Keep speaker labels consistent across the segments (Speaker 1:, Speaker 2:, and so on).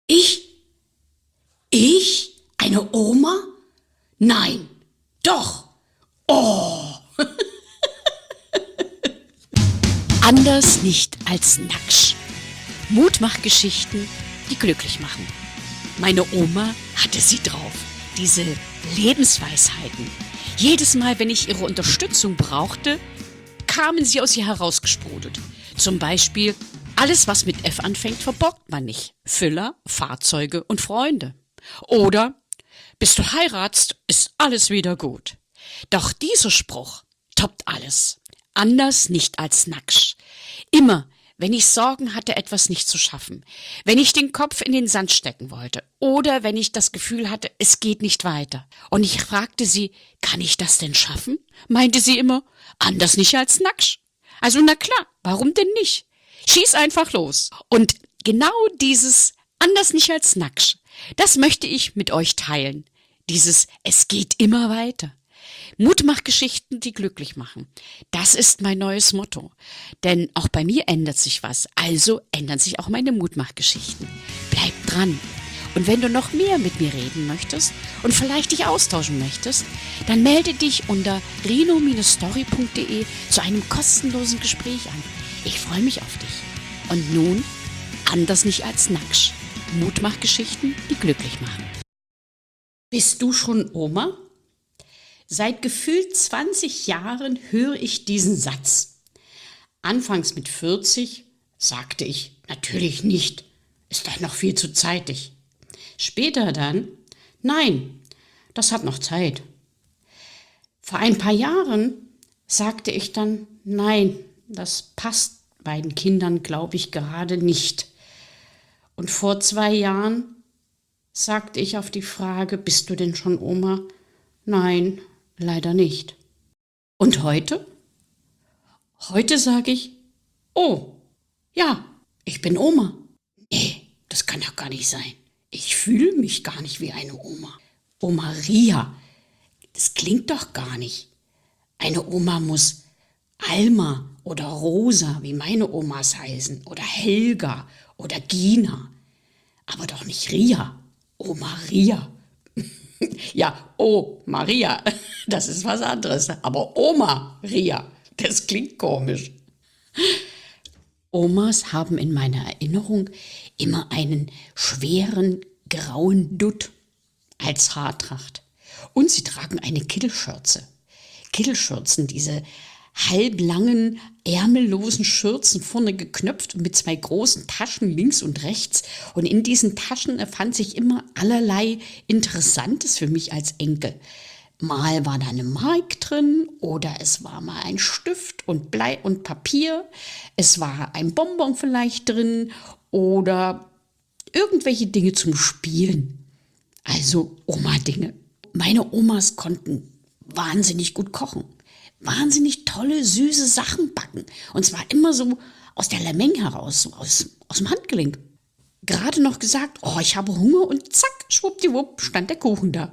Speaker 1: Ich? Ich? Eine Oma? Nein. Doch. Oh.
Speaker 2: Anders nicht als Nacksch. Mutmachgeschichten, die glücklich machen. Meine Oma hatte sie drauf. Diese Lebensweisheiten. Jedes Mal, wenn ich ihre Unterstützung brauchte, kamen sie aus ihr herausgesprudelt. Zum Beispiel, alles was mit F anfängt, verborgt man nicht. Füller, Fahrzeuge und Freunde. Oder, bis du heiratst, ist alles wieder gut. Doch dieser Spruch toppt alles. Anders nicht als Nacksch. Immer, wenn ich Sorgen hatte, etwas nicht zu schaffen, wenn ich den Kopf in den Sand stecken wollte oder wenn ich das Gefühl hatte, es geht nicht weiter. Und ich fragte sie, kann ich das denn schaffen? Meinte sie immer, anders nicht als Nacksch. Also na klar, warum denn nicht? Schieß einfach los. Und genau dieses anders nicht als Nacksch, das möchte ich mit euch teilen. Dieses es geht immer weiter. Mutmachgeschichten, die glücklich machen. Das ist mein neues Motto. Denn auch bei mir ändert sich was. Also ändern sich auch meine Mutmachgeschichten. Bleib dran. Und wenn du noch mehr mit mir reden möchtest und vielleicht dich austauschen möchtest, dann melde dich unter rino-story.de zu einem kostenlosen Gespräch an. Ich freue mich auf dich. Und nun, anders nicht als Nacksch. Mutmachgeschichten, die glücklich machen.
Speaker 1: Bist du schon Oma? Seit gefühlt 20 Jahren höre ich diesen Satz. Anfangs mit 40 sagte ich, natürlich nicht, ist doch noch viel zu zeitig. Später dann, nein, das hat noch Zeit. Vor ein paar Jahren sagte ich dann, nein, das passt beiden Kindern, glaube ich, gerade nicht. Und vor 2 Jahren sagte ich auf die Frage, bist du denn schon Oma? Nein, leider nicht. Und heute? Heute sage ich, oh, ja, ich bin Oma. Nee, das kann doch gar nicht sein. Ich fühle mich gar nicht wie eine Oma. Oma Ria, das klingt doch gar nicht. Eine Oma muss Alma oder Rosa, wie meine Omas heißen, oder Helga oder Gina. Aber doch nicht Ria. Oma Ria. Ja, oh, Maria, das ist was anderes. Aber Oma Ria, das klingt komisch. Omas haben in meiner Erinnerung immer einen schweren grauen Dutt als Haartracht. Und sie tragen eine Kittelschürze. Kittelschürzen, diese halblangen, ärmellosen Schürzen, vorne geknöpft und mit 2 großen Taschen links und rechts. Und in diesen Taschen fand sich immer allerlei Interessantes für mich als Enkel. Mal war da eine Mark drin oder es war mal ein Stift und Blei und Papier. Es war ein Bonbon vielleicht drin oder irgendwelche Dinge zum Spielen. Also Oma-Dinge. Meine Omas konnten wahnsinnig gut kochen. Wahnsinnig tolle, süße Sachen backen. Und zwar immer so aus der Lameng heraus, so aus dem Handgelenk. Gerade noch gesagt, oh, ich habe Hunger und zack, schwuppdiwupp, stand der Kuchen da.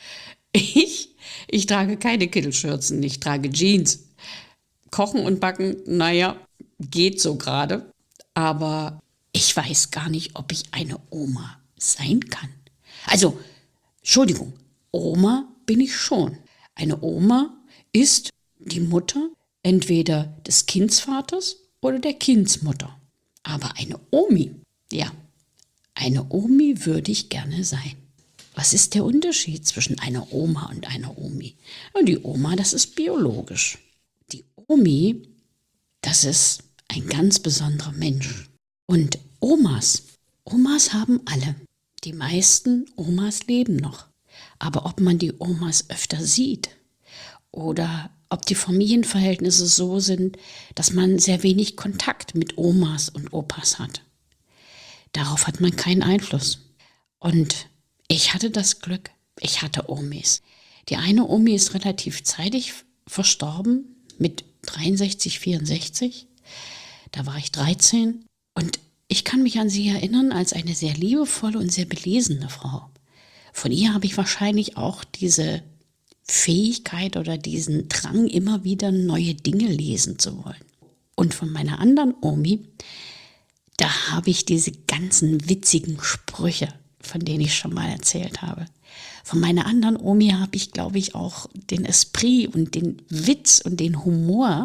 Speaker 1: Ich trage keine Kittelschürzen, ich trage Jeans. Kochen und Backen, naja, geht so gerade. Aber ich weiß gar nicht, ob ich eine Oma sein kann. Also, Entschuldigung, Oma bin ich schon. Eine Oma ist die Mutter entweder des Kindsvaters oder der Kindsmutter. Aber eine Omi, ja, eine Omi würde ich gerne sein. Was ist der Unterschied zwischen einer Oma und einer Omi? Und die Oma, das ist biologisch. Die Omi, das ist ein ganz besonderer Mensch. Und Omas haben alle. Die meisten Omas leben noch. Aber ob man die Omas öfter sieht oder ob die Familienverhältnisse so sind, dass man sehr wenig Kontakt mit Omas und Opas hat, darauf hat man keinen Einfluss. Und ich hatte das Glück, ich hatte Omis. Die eine Omi ist relativ zeitig verstorben, mit 63, 64. Da war ich 13. Und ich kann mich an sie erinnern als eine sehr liebevolle und sehr belesene Frau. Von ihr habe ich wahrscheinlich auch diese Fähigkeit oder diesen Drang, immer wieder neue Dinge lesen zu wollen. Und von meiner anderen Omi, Da habe ich diese ganzen witzigen Sprüche, von denen ich schon mal erzählt habe. Von meiner anderen Omi habe ich, glaube ich, auch den Esprit und den Witz und den Humor,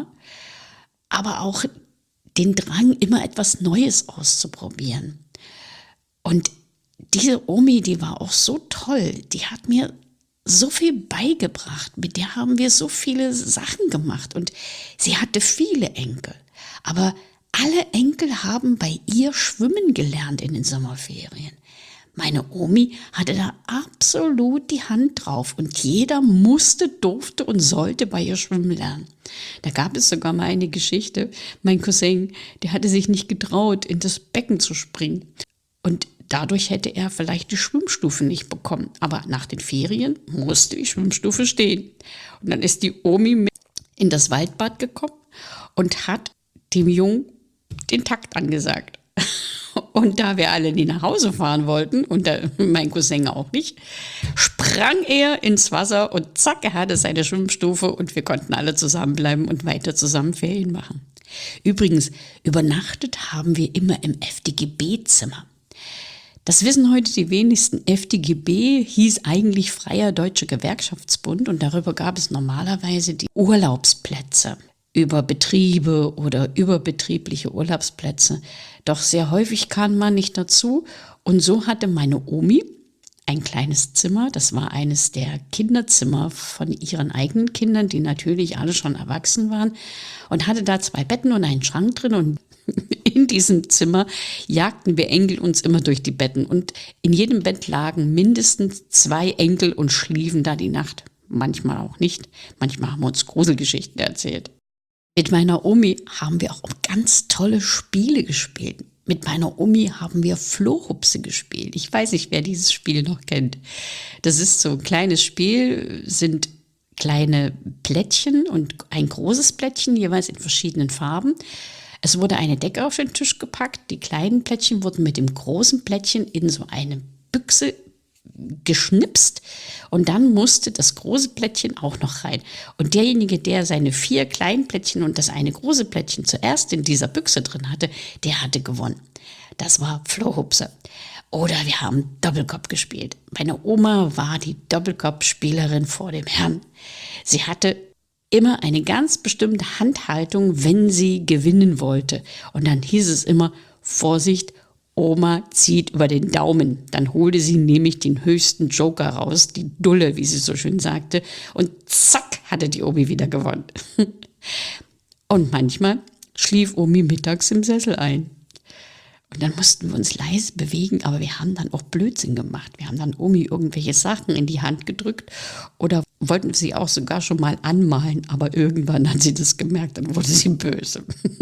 Speaker 1: aber auch den Drang, immer etwas Neues auszuprobieren. Und diese Omi, die war auch so toll, die hat mir so viel beigebracht, mit der haben wir so viele Sachen gemacht und sie hatte viele Enkel. Aber alle Enkel haben bei ihr schwimmen gelernt in den Sommerferien. Meine Omi hatte da absolut die Hand drauf und jeder musste, durfte und sollte bei ihr schwimmen lernen. Da gab es sogar mal eine Geschichte, mein Cousin, der hatte sich nicht getraut, in das Becken zu springen. Und dadurch hätte er vielleicht die Schwimmstufe nicht bekommen. Aber nach den Ferien musste die Schwimmstufe stehen. Und dann ist die Omi mit in das Waldbad gekommen und hat dem Jungen den Takt angesagt. Und da wir alle nie nach Hause fahren wollten, und mein Cousin auch nicht, sprang er ins Wasser und zack, er hatte seine Schwimmstufe und wir konnten alle zusammenbleiben und weiter zusammen Ferien machen. Übrigens, übernachtet haben wir immer im FDGB-Zimmer. Das wissen heute die wenigsten. FDGB hieß eigentlich Freier Deutscher Gewerkschaftsbund und darüber gab es normalerweise die Urlaubsplätze über Betriebe oder überbetriebliche Urlaubsplätze. Doch sehr häufig kam man nicht dazu und so hatte meine Omi ein kleines Zimmer, das war eines der Kinderzimmer von ihren eigenen Kindern, die natürlich alle schon erwachsen waren und hatte da 2 Betten und einen Schrank drin und in diesem Zimmer jagten wir Enkel uns immer durch die Betten und in jedem Bett lagen mindestens 2 Enkel und schliefen da die Nacht. Manchmal auch nicht, manchmal haben wir uns Gruselgeschichten erzählt. Mit meiner Omi haben wir auch ganz tolle Spiele gespielt. Mit meiner Omi haben wir Flohhupse gespielt. Ich weiß nicht, wer dieses Spiel noch kennt. Das ist so ein kleines Spiel, sind kleine Plättchen und ein großes Plättchen, jeweils in verschiedenen Farben. Es wurde eine Decke auf den Tisch gepackt. Die kleinen Plättchen wurden mit dem großen Plättchen in so eine Büchse geschnipst und dann musste das große Plättchen auch noch rein. Und derjenige, der seine 4 kleinen Plättchen und das eine große Plättchen zuerst in dieser Büchse drin hatte, der hatte gewonnen. Das war Flohhupse. Oder wir haben Doppelkopf gespielt. Meine Oma war die Doppelkopfspielerin vor dem Herrn. Sie hatte immer eine ganz bestimmte Handhaltung, wenn sie gewinnen wollte. Und dann hieß es immer, Vorsicht, Oma zieht über den Daumen. Dann holte sie nämlich den höchsten Joker raus, die Dulle, wie sie so schön sagte. Und zack, hatte die Omi wieder gewonnen. Und manchmal schlief Omi mittags im Sessel ein. Und dann mussten wir uns leise bewegen, aber wir haben dann auch Blödsinn gemacht. Wir haben dann Omi irgendwelche Sachen in die Hand gedrückt oder wollten sie auch sogar schon mal anmalen. Aber irgendwann hat sie das gemerkt, dann wurde sie böse.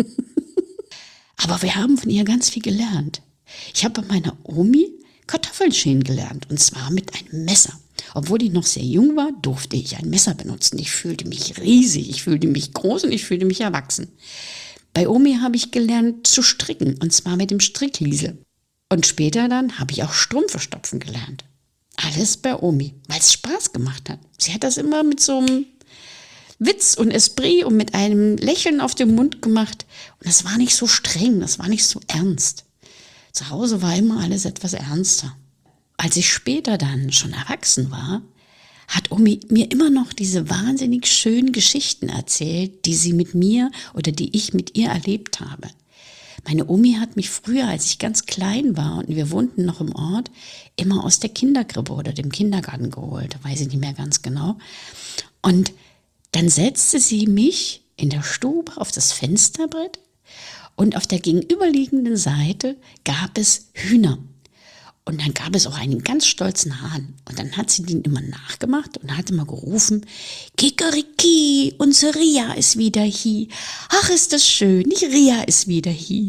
Speaker 1: Aber wir haben von ihr ganz viel gelernt. Ich habe bei meiner Omi Kartoffeln schälen gelernt und zwar mit einem Messer. Obwohl ich noch sehr jung war, durfte ich ein Messer benutzen. Ich fühlte mich riesig, ich fühlte mich groß und ich fühlte mich erwachsen. Bei Omi habe ich gelernt zu stricken und zwar mit dem Strickliesel. Und später dann habe ich auch Strümpfe stopfen gelernt. Alles bei Omi, weil es Spaß gemacht hat. Sie hat das immer mit so einem Witz und Esprit und mit einem Lächeln auf dem Mund gemacht. Und das war nicht so streng, das war nicht so ernst. Zu Hause war immer alles etwas ernster. Als ich später dann schon erwachsen war, hat Omi mir immer noch diese wahnsinnig schönen Geschichten erzählt, die sie mit mir oder die ich mit ihr erlebt habe. Meine Omi hat mich früher, als ich ganz klein war und wir wohnten noch im Ort, immer aus der Kinderkrippe oder dem Kindergarten geholt, weiß ich nicht mehr ganz genau. Und dann setzte sie mich in der Stube auf das Fensterbrett und auf der gegenüberliegenden Seite gab es Hühner. Und dann gab es auch einen ganz stolzen Hahn. Und dann hat sie den immer nachgemacht und hat immer gerufen, Kikeriki, unsere Ria ist wieder hier. Ach, ist das schön, die Ria ist wieder hier.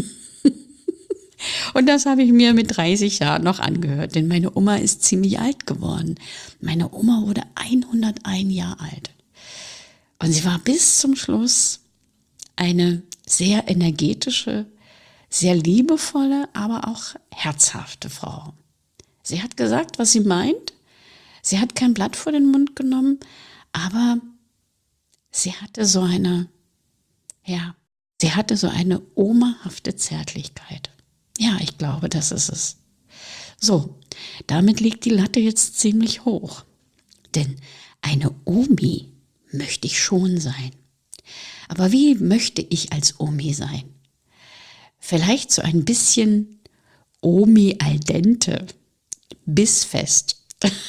Speaker 1: Und das habe ich mir mit 30 Jahren noch angehört, denn meine Oma ist ziemlich alt geworden. Meine Oma wurde 101 Jahre alt. Und sie war bis zum Schluss eine sehr energetische, sehr liebevolle, aber auch herzhafte Frau. Sie hat gesagt, was sie meint. Sie hat kein Blatt vor den Mund genommen, aber sie hatte so eine, ja, Sie hatte so eine omahafte Zärtlichkeit. Ja, ich glaube, das ist es. So, damit liegt die Latte jetzt ziemlich hoch. Denn eine Omi möchte ich schon sein. Aber wie möchte ich als Omi sein? Vielleicht so ein bisschen Omi al dente, bissfest.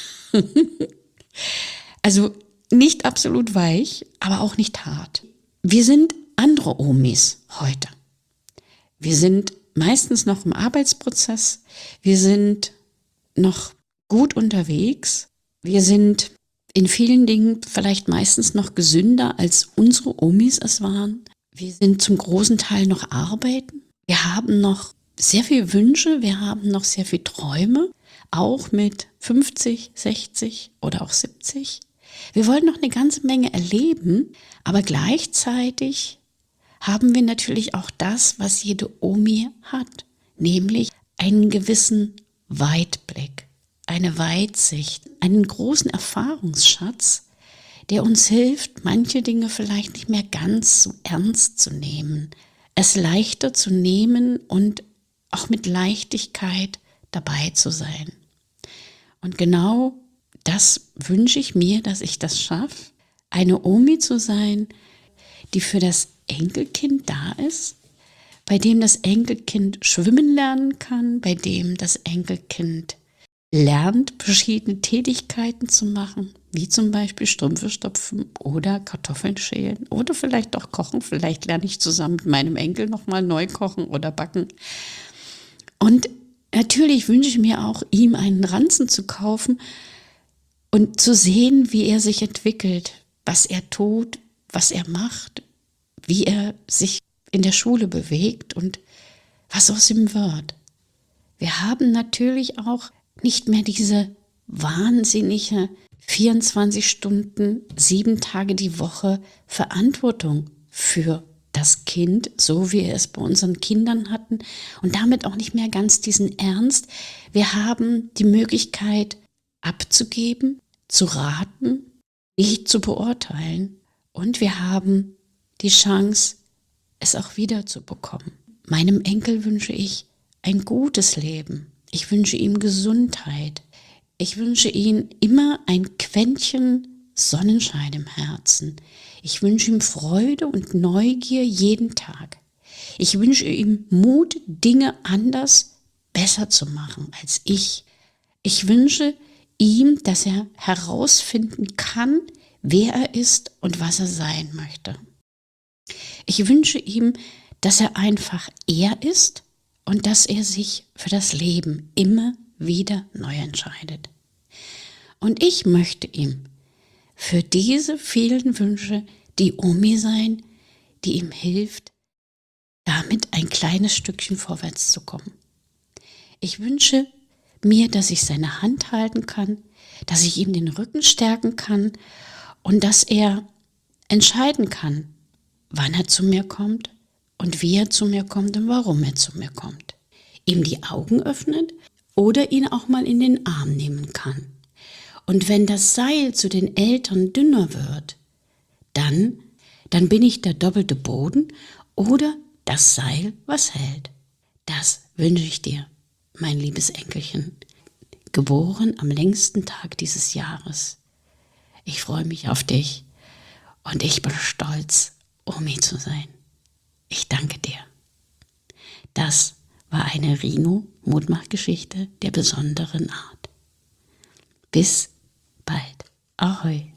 Speaker 1: Also nicht absolut weich, aber auch nicht hart. Wir sind andere Omis heute. Wir sind meistens noch im Arbeitsprozess. Wir sind noch gut unterwegs. Wir sind in vielen Dingen vielleicht meistens noch gesünder, als unsere Omis es waren. Wir sind zum großen Teil noch arbeiten. Wir haben noch sehr viele Wünsche. Wir haben noch sehr viele Träume. Auch mit 50, 60 oder auch 70. Wir wollen noch eine ganze Menge erleben, aber gleichzeitig haben wir natürlich auch das, was jede Omi hat, nämlich einen gewissen Weitblick, eine Weitsicht, einen großen Erfahrungsschatz, der uns hilft, manche Dinge vielleicht nicht mehr ganz so ernst zu nehmen, es leichter zu nehmen und auch mit Leichtigkeit dabei zu sein. Und genau das wünsche ich mir, dass ich das schaffe, eine Omi zu sein, die für das Enkelkind da ist, bei dem das Enkelkind schwimmen lernen kann, bei dem das Enkelkind lernt, verschiedene Tätigkeiten zu machen, wie zum Beispiel Strümpfe stopfen oder Kartoffeln schälen oder vielleicht auch kochen. Vielleicht lerne ich zusammen mit meinem Enkel nochmal neu kochen oder backen. Und natürlich wünsche ich mir auch, ihm einen Ranzen zu kaufen und zu sehen, wie er sich entwickelt, was er tut, was er macht, wie er sich in der Schule bewegt und was aus ihm wird. Wir haben natürlich auch nicht mehr diese wahnsinnige 24 Stunden, 7 Tage die Woche Verantwortung für das Kind, so wie wir es bei unseren Kindern hatten und damit auch nicht mehr ganz diesen Ernst. Wir haben die Möglichkeit abzugeben, zu raten, nicht zu beurteilen und wir haben die Chance, es auch wieder zu bekommen. Meinem Enkel wünsche ich ein gutes Leben. Ich wünsche ihm Gesundheit. Ich wünsche ihm immer ein Quäntchen Sonnenschein im Herzen. Ich wünsche ihm Freude und Neugier jeden Tag. Ich wünsche ihm Mut, Dinge anders, besser zu machen als ich. Ich wünsche ihm, dass er herausfinden kann, wer er ist und was er sein möchte. Ich wünsche ihm, dass er einfach er ist und dass er sich für das Leben immer wieder neu entscheidet. Und ich möchte ihm für diese vielen Wünsche die Omi sein, die ihm hilft, damit ein kleines Stückchen vorwärts zu kommen. Ich wünsche mir, dass ich seine Hand halten kann, dass ich ihm den Rücken stärken kann und dass er entscheiden kann, wann er zu mir kommt und wie er zu mir kommt und warum er zu mir kommt. Ihm die Augen öffnet oder ihn auch mal in den Arm nehmen kann. Und wenn das Seil zu den Eltern dünner wird, dann bin ich der doppelte Boden oder das Seil, was hält. Das wünsche ich dir, mein liebes Enkelchen, geboren am längsten Tag dieses Jahres. Ich freue mich auf dich und ich bin stolz, Omi zu sein. Ich danke dir. Das war eine Rino-Mutmachgeschichte der besonderen Art. Bis bald. Ahoi.